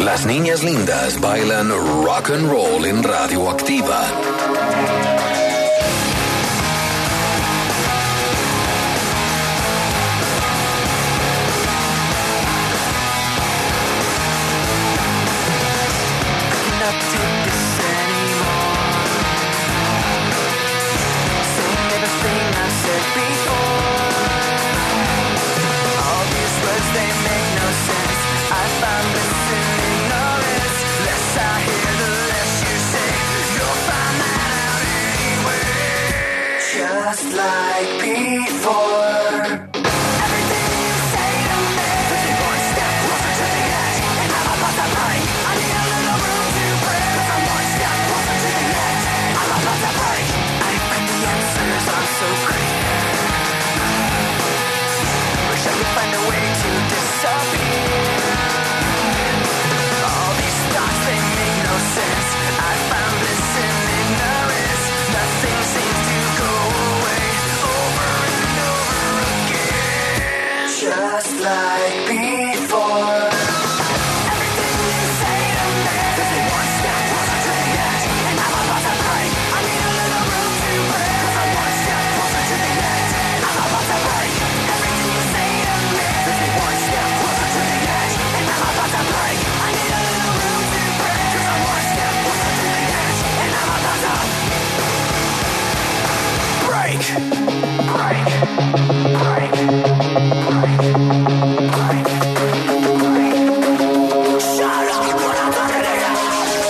Las niñas lindas bailan rock and roll en Radioactiva. Just like before. Everything you say to me puts me one step closer to the edge, and I'm about to break. I need a little room to breathe, 'cause I'm one step closer to the edge. I'm about to break. I find the answers are so clear. Wish I could find a way to disappear. All these thoughts, they make no sense. I found bliss in ignorance. Nothing seems to go away over and over again. Just like before. Everything you say to me puts me one step closer to the edge, and I'm about to break. I need a little room to breathe, 'cause I'm one step closer to the edge. I'm about to break. Everything you say to me puts me one step closer to the edge, and I'm about to break. I need a little room to breathe, 'cause I'm one step closer to the edge, and I'm about to break. Break. Break. Break. Break. Shut up when I'm talking to you.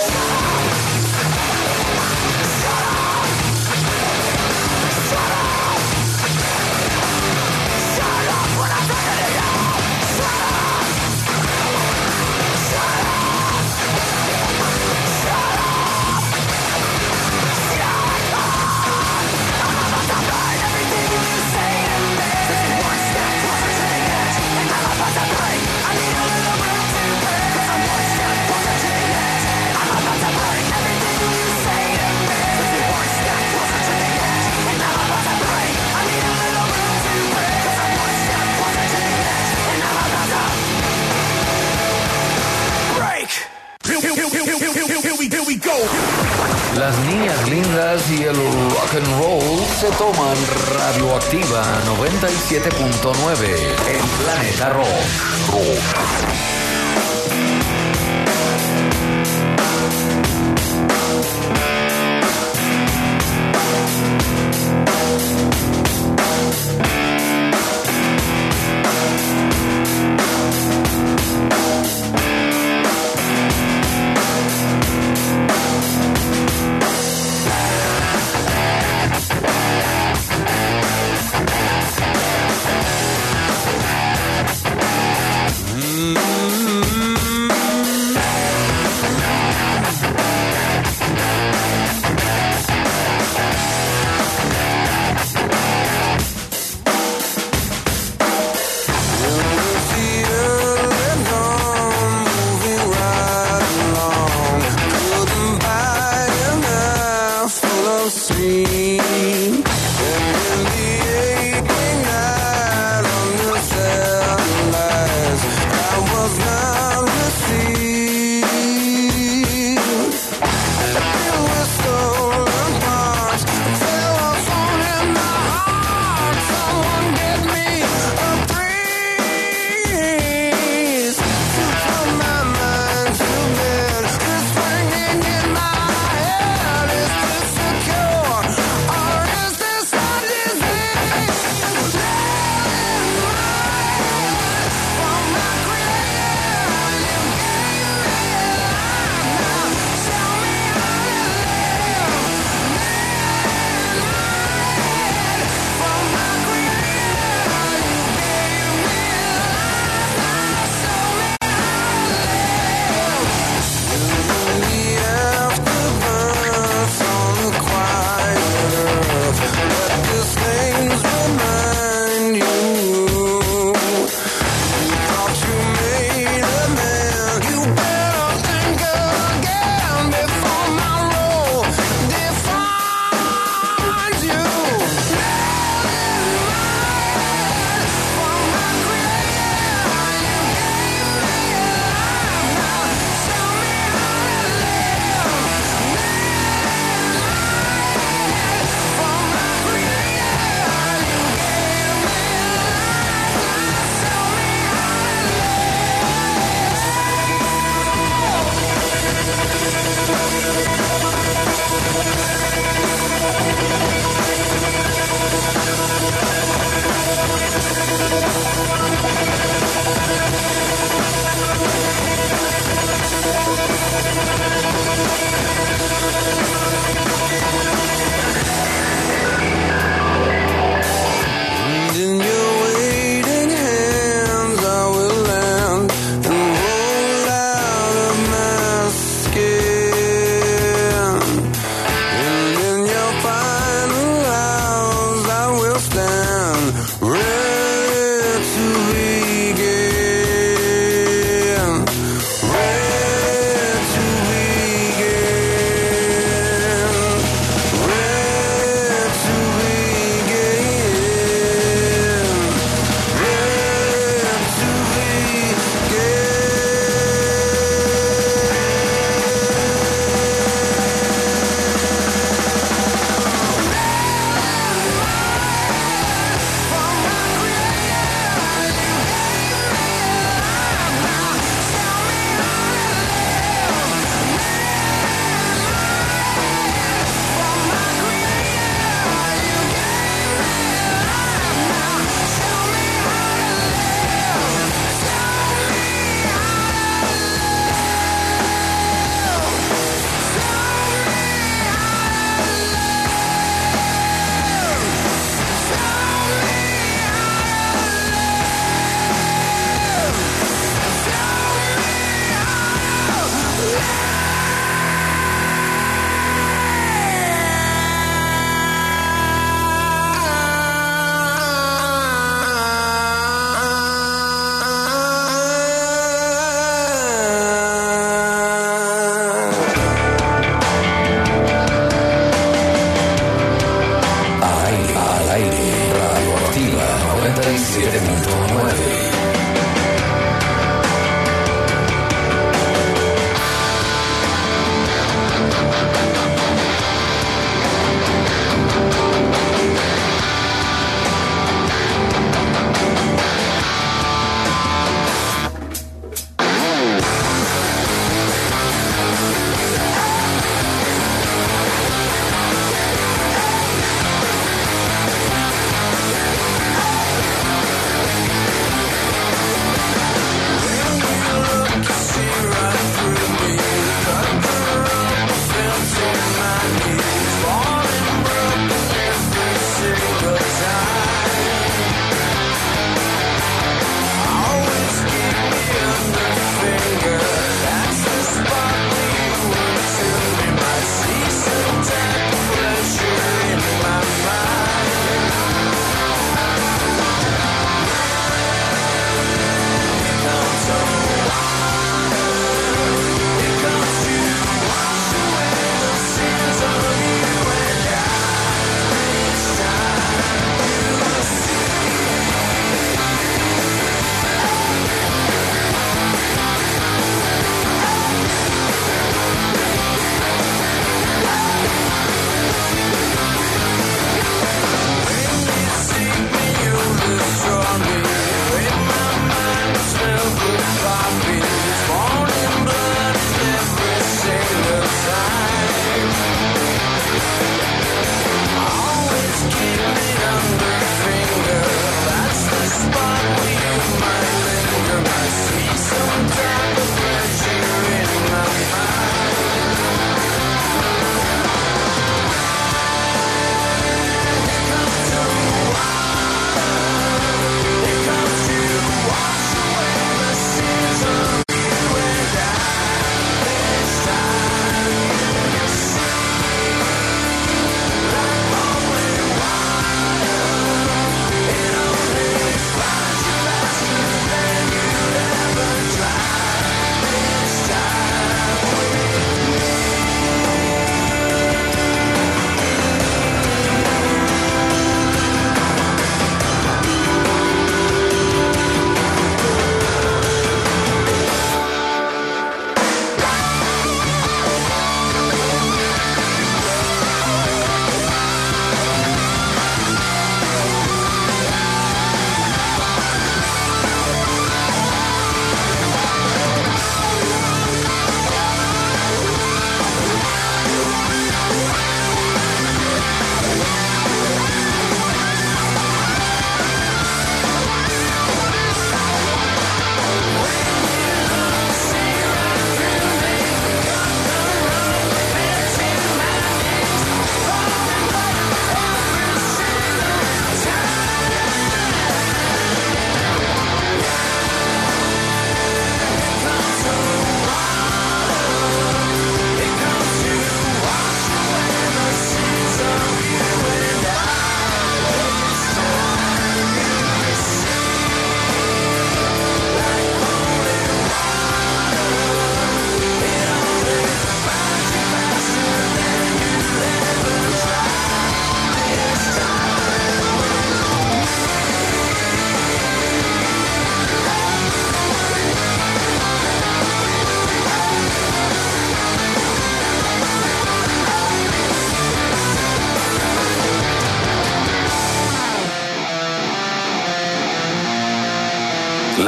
Shut up. Shut up. Shut up when I'm talking to you. Shut up. Shut up. Shut up. Shut up. I'm about to burn everything you say to me. Puts me one step closer to the edge, and I'm about to break. I need a little room to breathe, 'cause I'm one step closer to the edge. I'm about to break everything you say to me. Puts me one step closer to the edge, and I'm about to break. I need a little room to breathe, 'cause I'm one step closer to the edge, and I'm about to break. Here we go. Las niñas lindas y el rock and roll se toman Radioactiva 97.9 en Planeta Rock.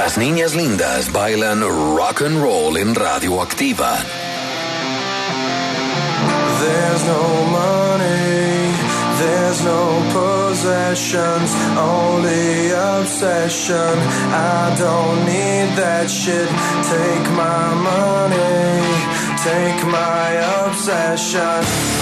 Las niñas lindas bailan rock and roll en Radioactiva. There's no money, there's no possessions, only obsession. I don't need that shit. Take my money, take my obsession.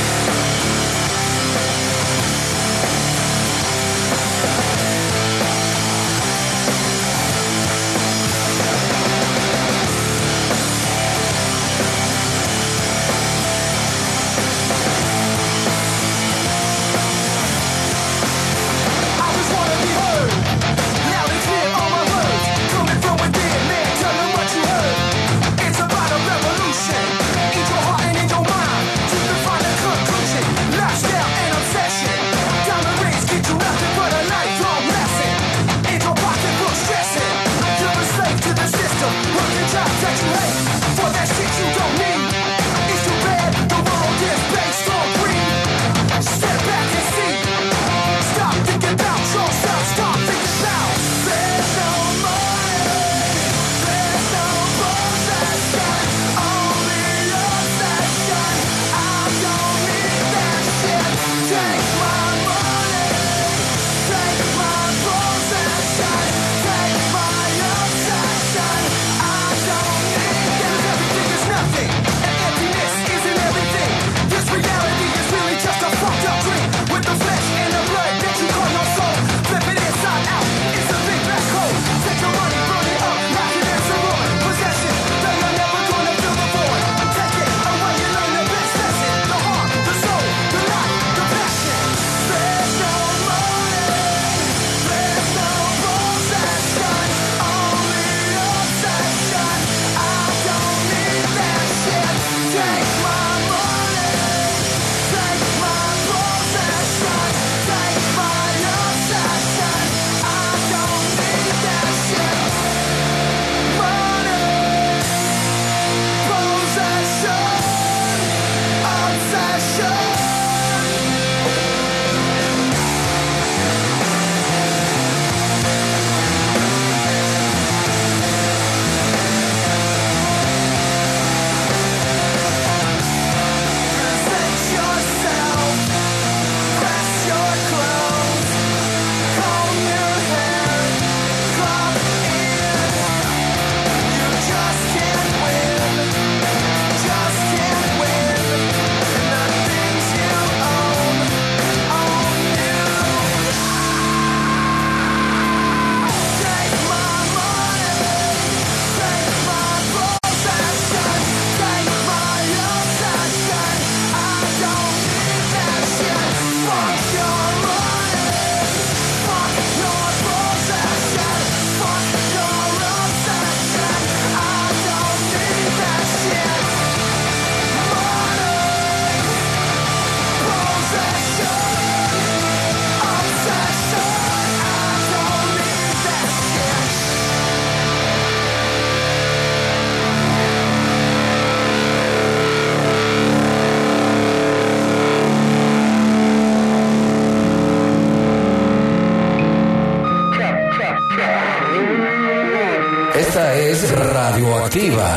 Esta es Radioactiva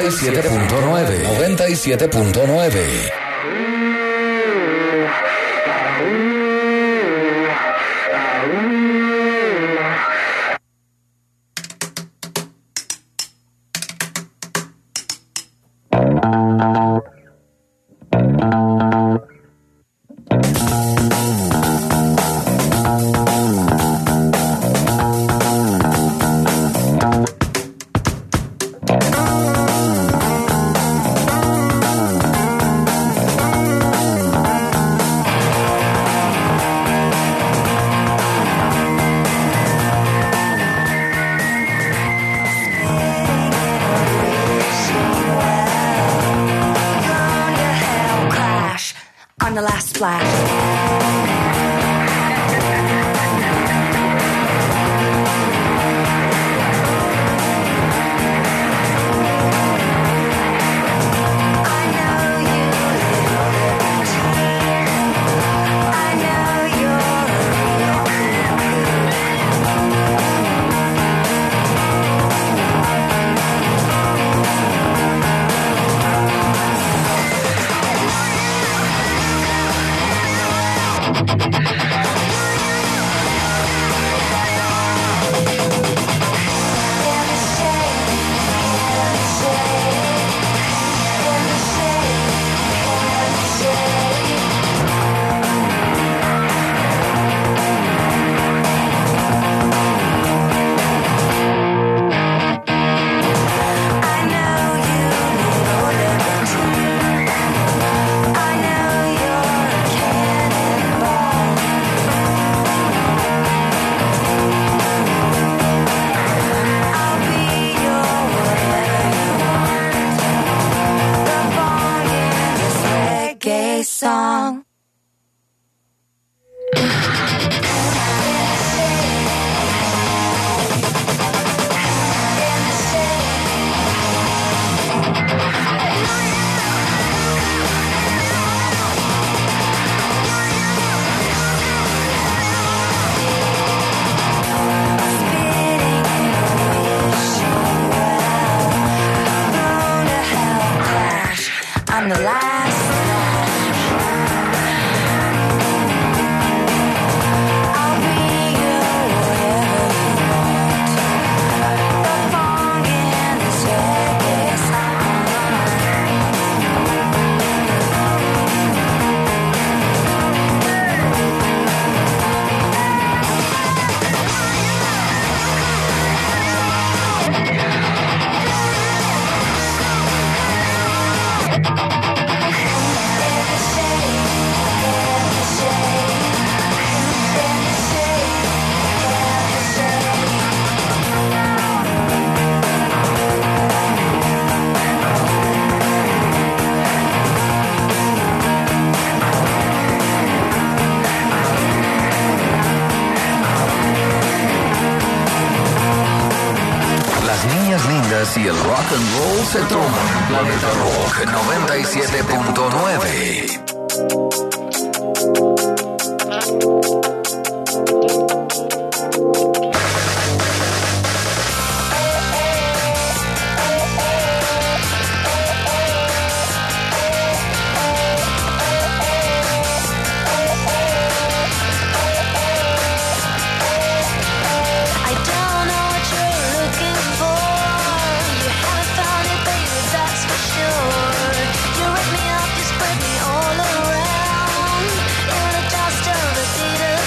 97.9. 97.9. On the last splash. song. I'm the last flash. I'll be your whatever you want. The fog in the circus Las niñas lindas y el rock and roll se toman en Planeta Rock 97.9. I don't know what you're looking for. You haven't found it, baby, that's for sure. You rip me up, you spread me all around in a dust of a theater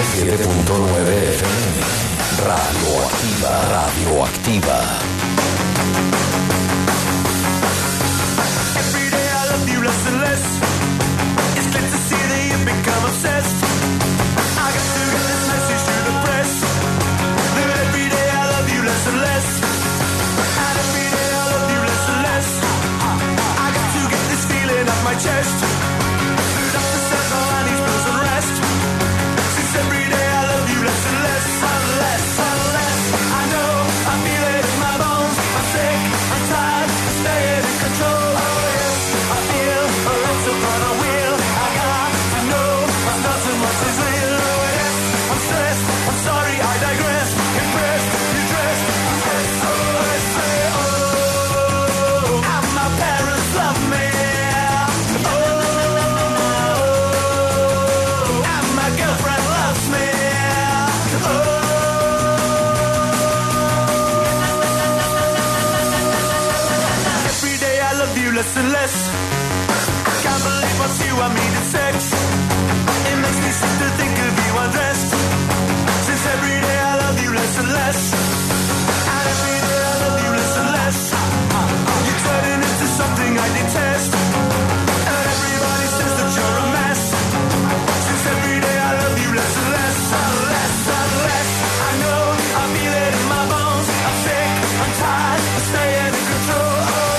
97.9 FM. Radioactiva, radioactiva. Every day I love you less and less. It's clear to see that you've become obsessed. I got to get this message to the press. That every day I love you less and less. And every day I love you less and less. I got to get this feeling off my chest. The doctor says all I need is pills and rest. Since every day I love you less and less and less and less. I know, I feel it in my bones. I'm sick, I'm tired, I'm staying in control. Oh yes, I feel a lot upon a wheel. I got to know I'm not so much as real. Oh yes, I'm stressed, I'm sorry, I digress. Impressed, you dressed, yes, oh I say, oh, and my parents love me. Less and less. I can't believe what's you I mean in sex. It makes me sick to think of you undressed. Since every day I love you less and less. And every day I love you less and less. You're turning into something I detest. And everybody says that you're a mess. Since every day I love you less and less and less and less. I know, I feel it in my bones. I'm sick, I'm tired, I'm staying in control.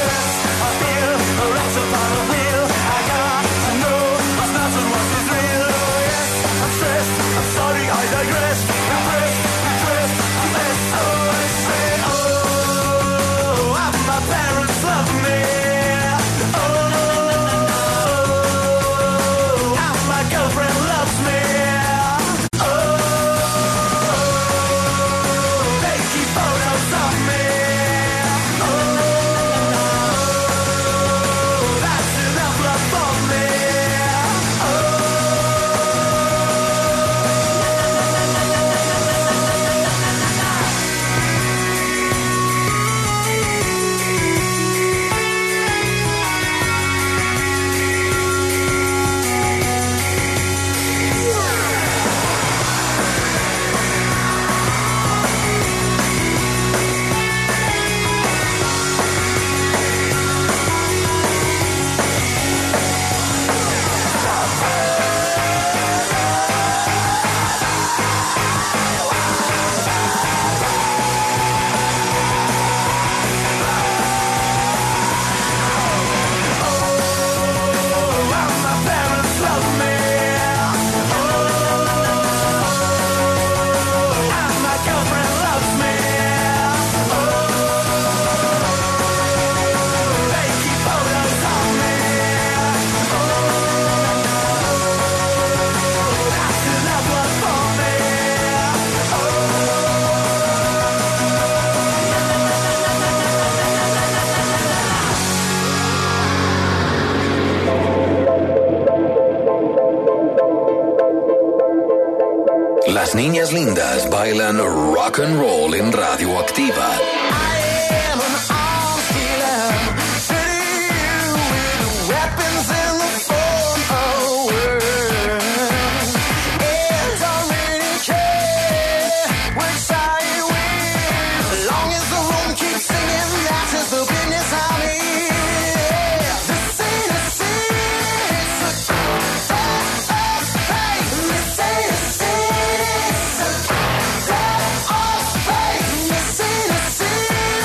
Upon a wheel, I got to know what's not and what is real. Oh yes, I'm stressed, I'm sorry, I digress. Impressed, impressed, yes, oh I say, oh, and my parents love me. Oh, and my girlfriend loves me. Oh, they keep photos of me. Las niñas lindas bailan rock and roll en Radioactiva. This ain't a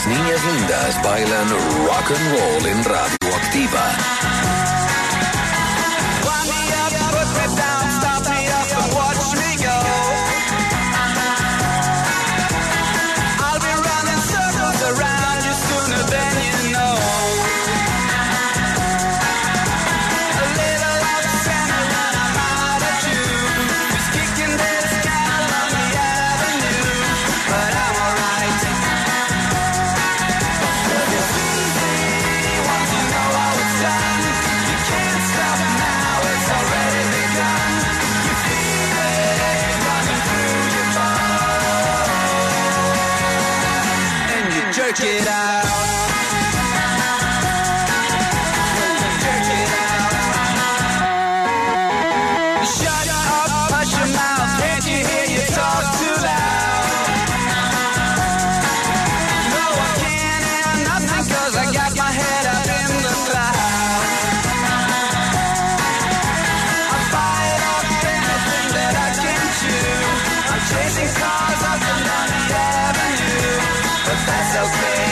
niñas lindas bailan rock and roll en Radioactiva. Wind me up, put me down, stop me up and watch me go. I'll be running circles around you sooner than you know. A little love Santa when I'm out of tune. Who's kicking this can on the avenue? But I'm alright. 'Cause it's easy once you know how it's done. You can't stop now, it's already begun. You feel it running through your bones, and you jerk it out. Jerk it out. Shut up, hush your mouth. Can't you hear you talk too loud? No, I can't hear nothing 'cause I got my head up in the clouds. I bite off anything that I can chew. I'm chasing cars up and down the avenue, but that's okay.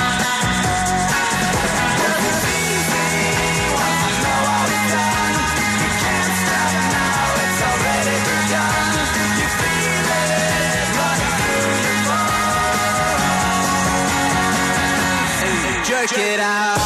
'Cause it's easy once you know how it's done. You can't stop now, it's already begun. You feel it running through your bones, and you jerk it out.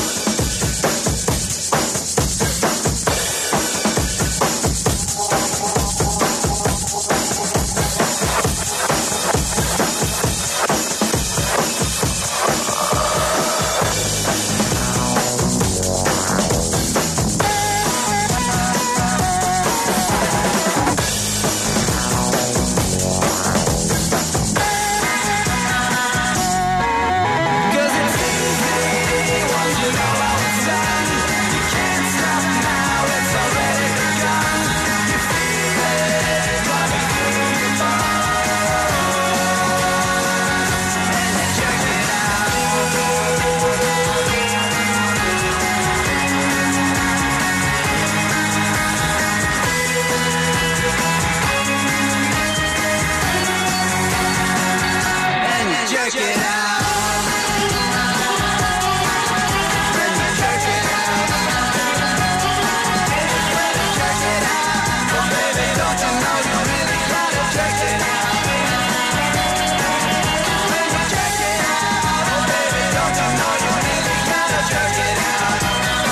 Cause it's easy once you know how it's done. You can't stop now, it's already begun. You feel it running through your bones, and you jerk it out. And you jerk it out. And you jerk it out. Jerk it out. Oh baby, don't you know you really gotta jerk it out. When you jerk it out. Oh baby, don't you know you really gotta jerk it out.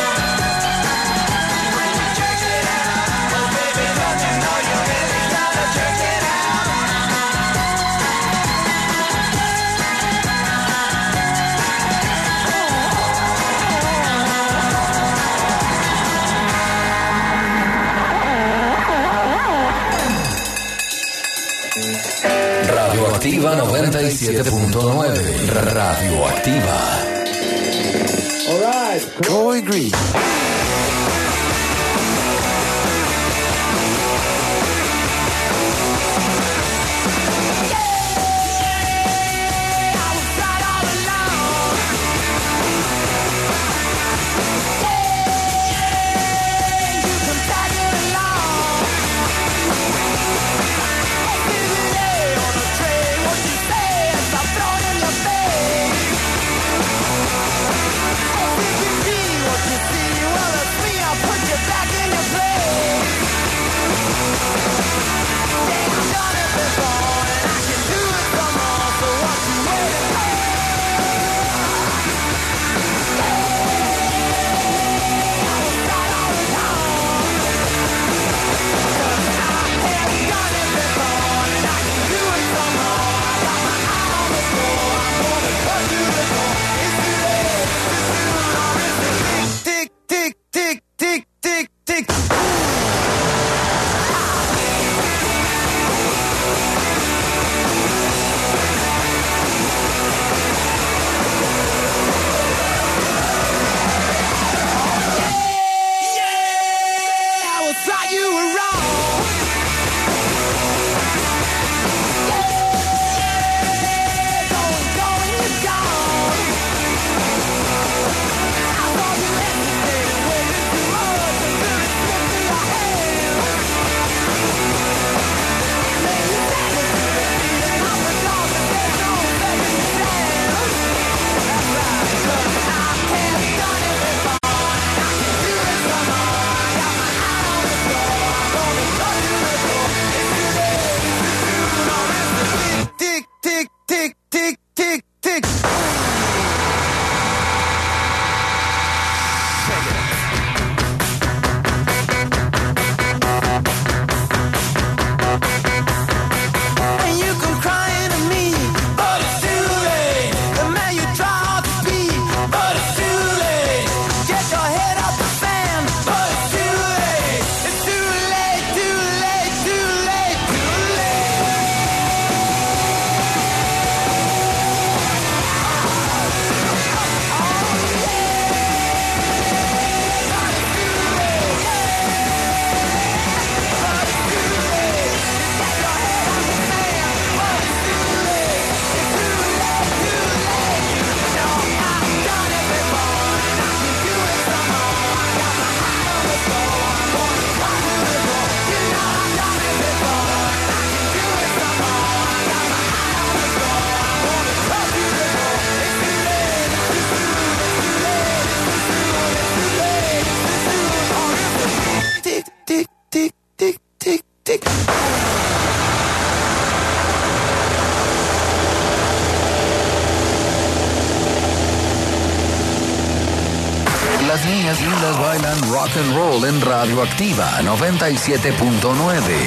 When you jerk it out. Oh baby, don't you know you really gotta jerk it out. Radioactiva 97.9. Radioactiva. Joey Green. See what Las niñas lindas bailan rock and roll en Radioactiva 97.9.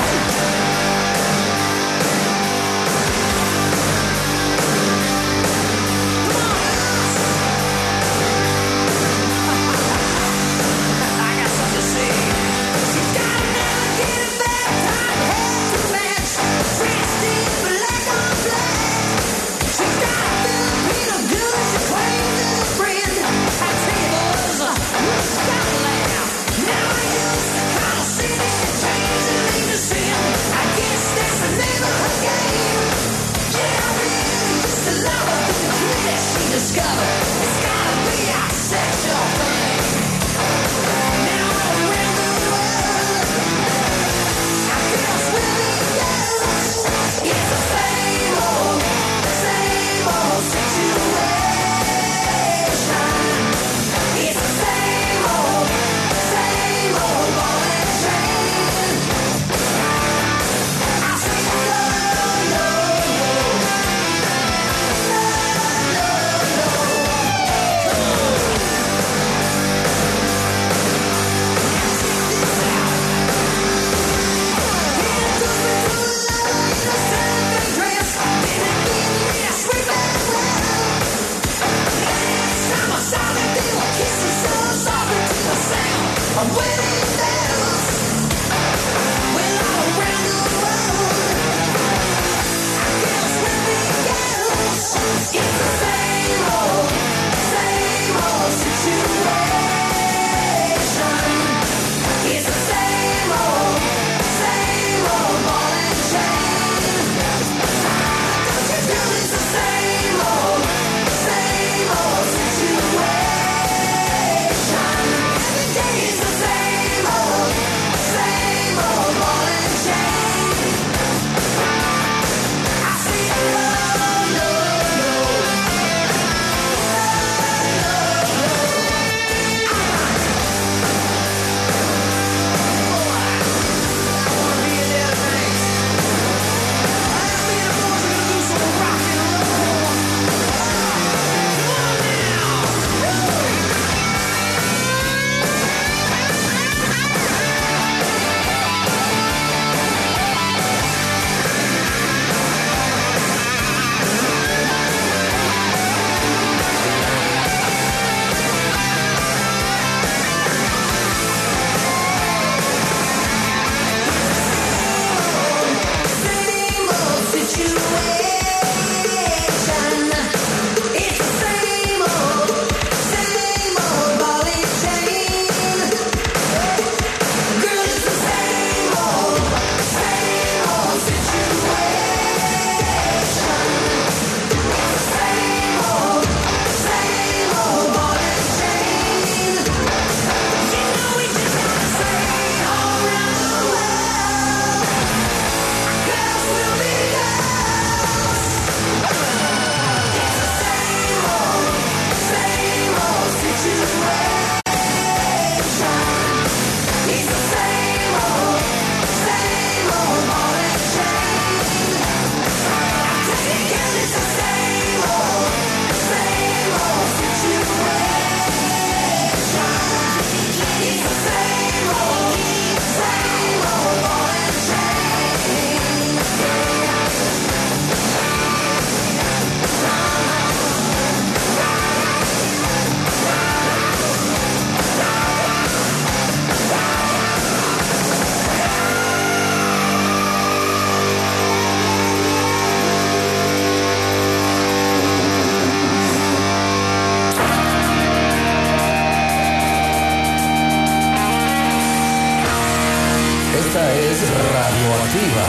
Radioactiva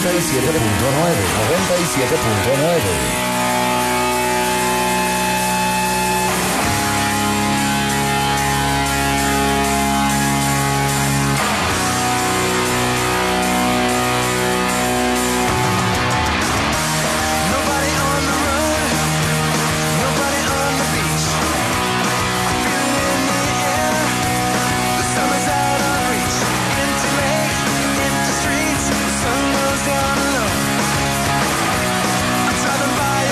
97.9. Driving by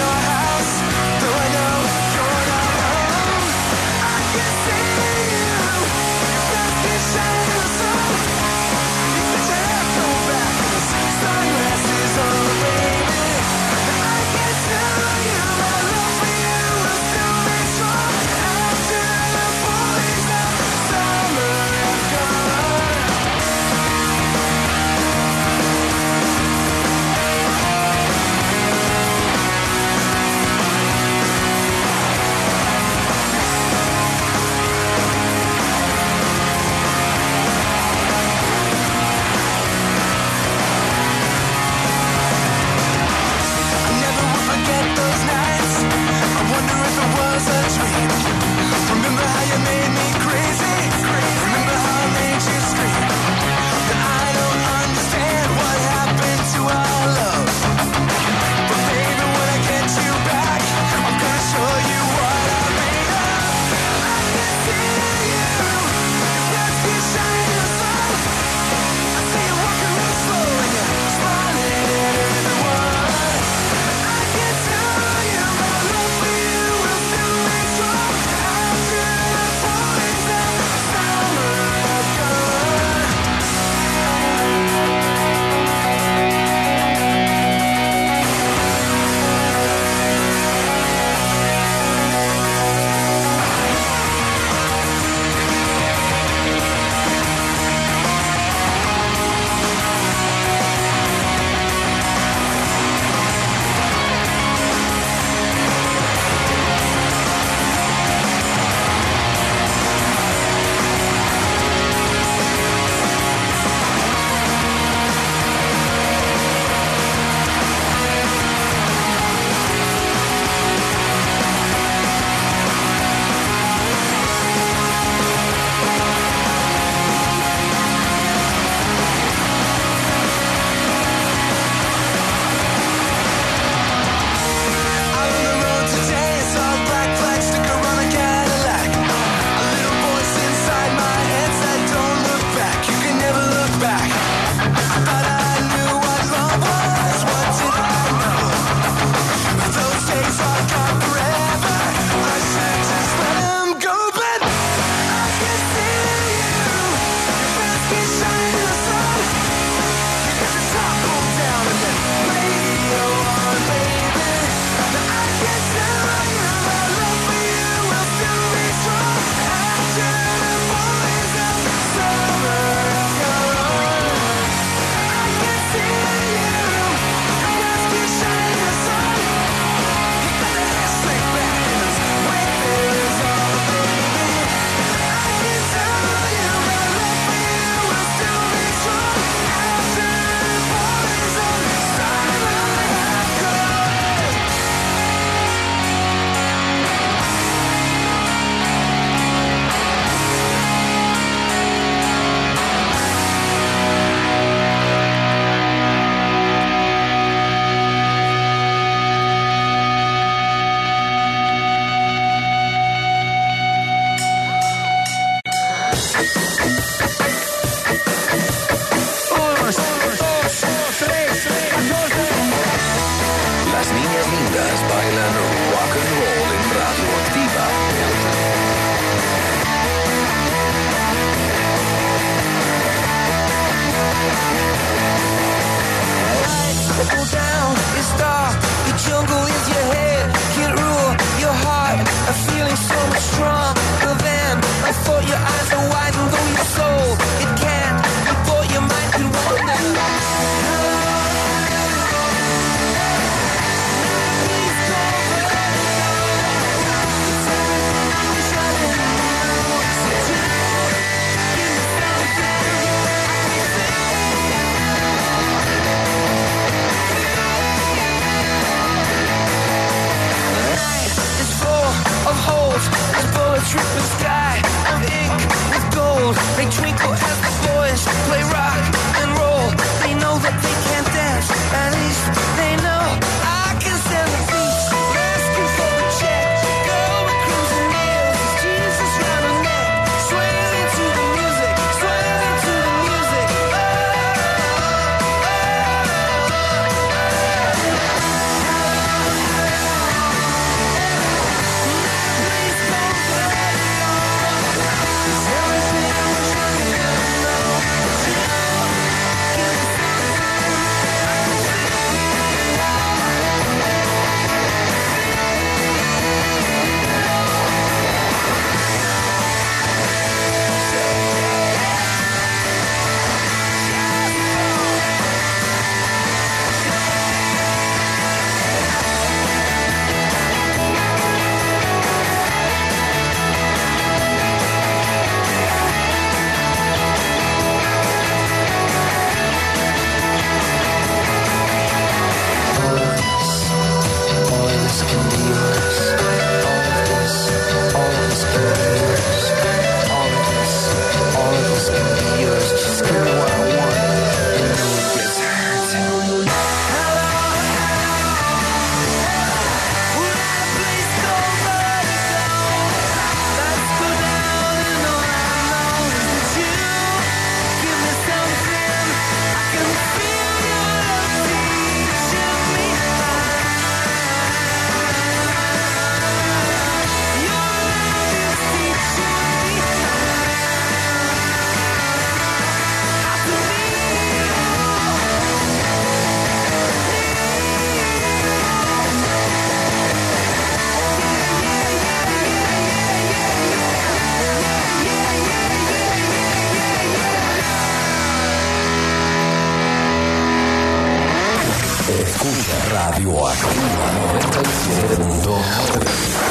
Radioactiva 97.9.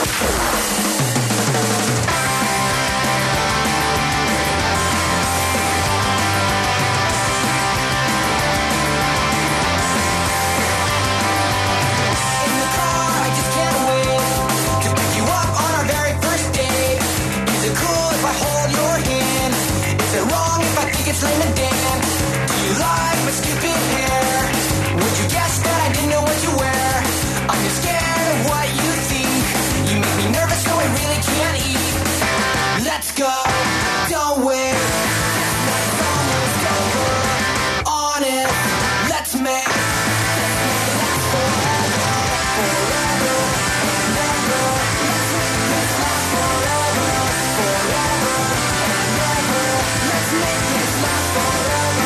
It's lame and damn. Do you like my stupid hair? Would you guess that I didn't know what you wear? I'm just scared of what you think. You make me nervous so I really can't eat. Let's go, don't wait. It's almost over. On it, let's make this last forever, forever and ever. Let's make this last forever, forever and ever. Let's make this last forever.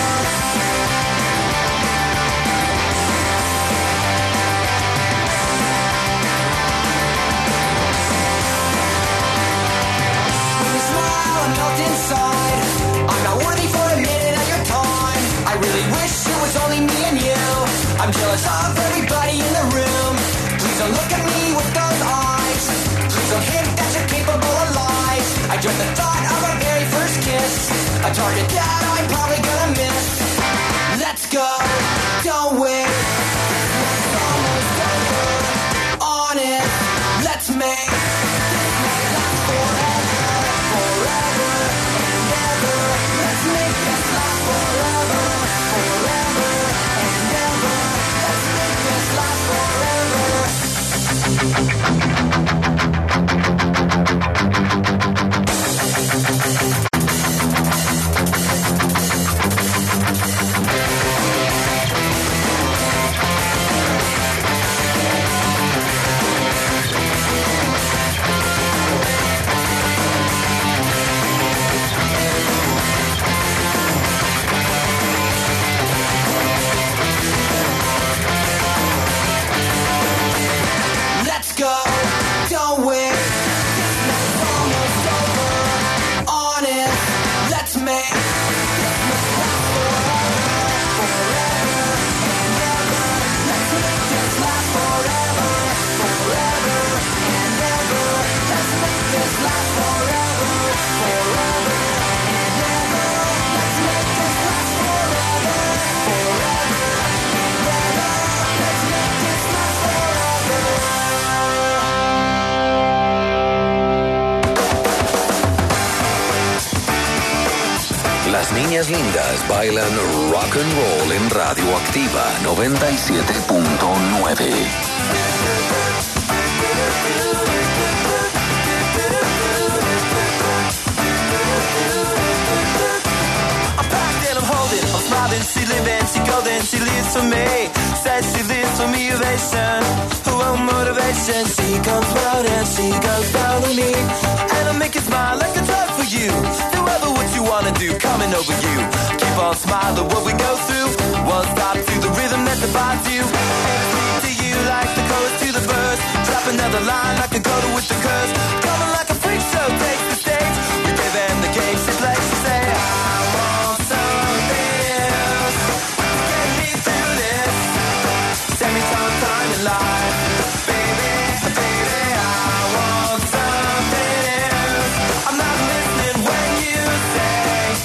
When you smile, I melt inside. I'm not worthy for a minute of your time. I really wish it was only me and you. I'm jealous of everybody in the room. Please don't look at me with those eyes. Please don't hint that you're capable of lies. I dread the thought of our very first kiss, a target that I'm probably gonna miss. Let's go, don't wait. It's almost over. On it, let's make this last forever, forever and ever. Let's make this last forever, forever and ever. Let's make this last forever. Let's go, don't wait. This night's almost over. On it, let's make this last forever, forever and ever. Let's make this last forever, forever and ever. Let's make this last forever, forever and ever. Let's make this last forever, forever and ever. Let's make this last forever. Las niñas lindas bailan rock and roll en Radioactiva 97.9. I'm packed and I'm holding, I'm smiling, she living, she golden, she lives for me. Says she lives for me, ovation, her own motivation. She comes round and she goes down on me, and I make it smile like a drug for you. Do ever what you wanna do, coming over you. Keep on smiling what we go through. One stop to the rhythm that divides you. Every to you like the chorus to the verse. Drop another line like a coda with the curse. Coming like a freak show, takes the stage. We give in the game, she plays, she say, I want something else. Get me through this. Send me sometime in life. Baby, baby, I want something else. I'm not listening when you say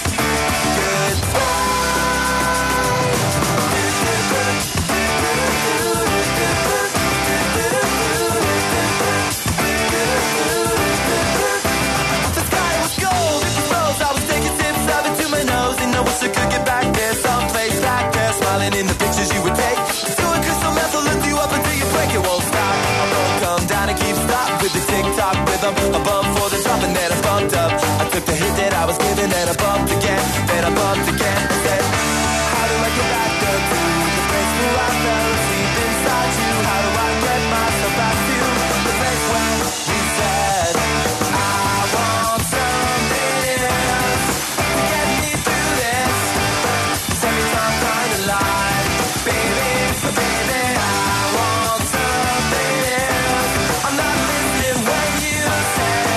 If the sky was gold, if it rose, I was taking tips of it to my nose. And I wish I could get back there, someplace back there, smiling in the pictures you would take. Doing crystal meth will lift you up until you break, it won't stop. I won't come down and keep stop with the tick-tock rhythm. A bump for the drop and then I bumped up. I took the hit that I was given, then I bumped again, then I bumped again. Said, how do I get back there to the place where I fell asleep inside you? How do I get myself back to the place where we said, I want something else to get me through this. Send me sometime in life, baby, baby, I want something else. I'm not listening when you say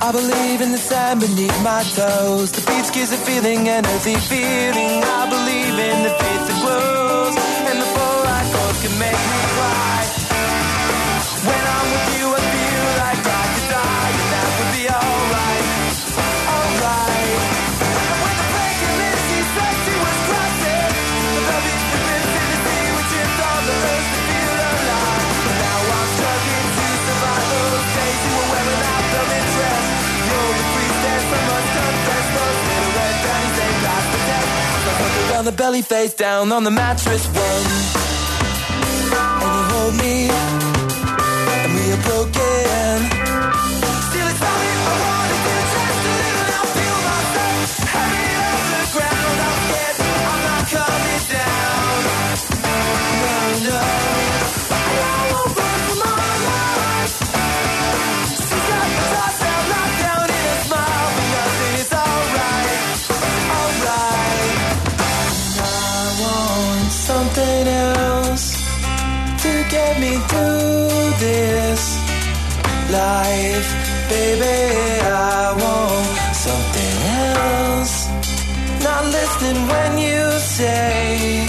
I believe in the sand beneath my toes. The beach gives a feeling, an earthy feeling. I believe in the faith that grows, and the four-eye chords can make me cry. When I'm with you, I feel like I could die, and that would be alright, alright. And when the breaking Missy said she was crossing, the love is the rips in the sea, we tripped on the earth to feel alive. But now I'm struggling to survive those days you were wearing out the dress. You're the priestess, I must confess, those little red panties, they last the test. So I put her on the belly, face down on the mattress one, and you hold me, and we are broken. Still it's funny, I wanna get just a little, now feel myself heavy on the ground. I'm scared, I'm not coming down. No, no, I won't run for my life. She's got the toss out, locked down in a smile, but nothing is alright, alright. I want something else to get me through this life, baby. I want something else. Not listening when you say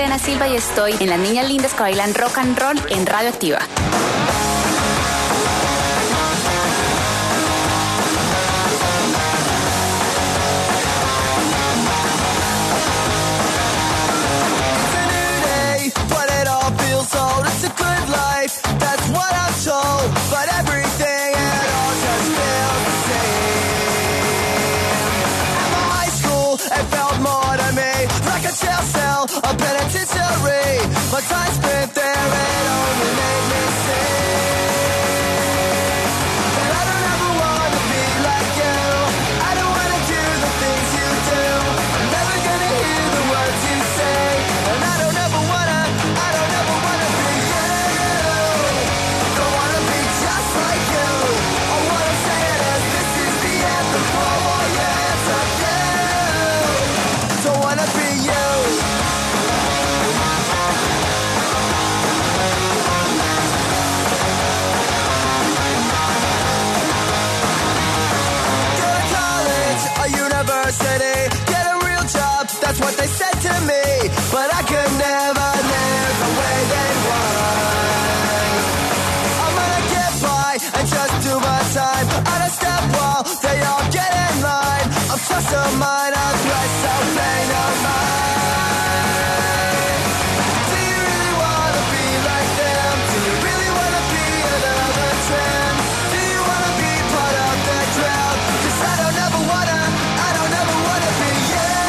Adriana Silva y estoy en Las Niñas Lindas que bailan rock and roll en Radio Activa. It's a good life, that's what I'm told. But everything it all just feels the same. At my high school, it felt more to me like a jail cell, a penitentiary. My time spent there, it only made me sick. And I don't ever want to be like you. I don't want to do the things you do. I'm never gonna hear the words you say. And I don't ever wanna be you. Don't wanna be just like you. All what I'm saying is this is the anthem for all your hands up you. Don't wanna be you. Go to college or university, get a real job, that's what they said to me. But I could never live the way they want. I'm gonna get by and just do my time. On a step while they all get in line. I'm just a minor threat, so